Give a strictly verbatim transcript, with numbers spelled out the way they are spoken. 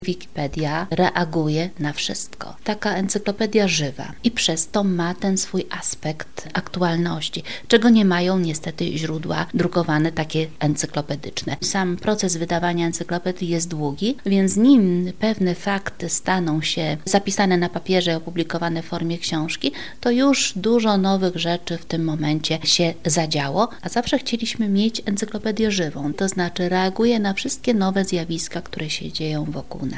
Wikipedia reaguje na wszystko. Taka encyklopedia żywa i przez to ma ten swój aspekt aktualności, czego nie mają niestety źródła drukowane takie encyklopedyczne. Sam proces wydawania encyklopedii jest długi, więc nim pewne fakty staną się zapisane na papierze i opublikowane w formie książki, to już dużo nowych rzeczy w tym momencie się zadziało, a zawsze chcieliśmy mieć encyklopedię żywą, to znaczy reaguje na wszystkie nowe zjawiska, które się dzieją wokół nas.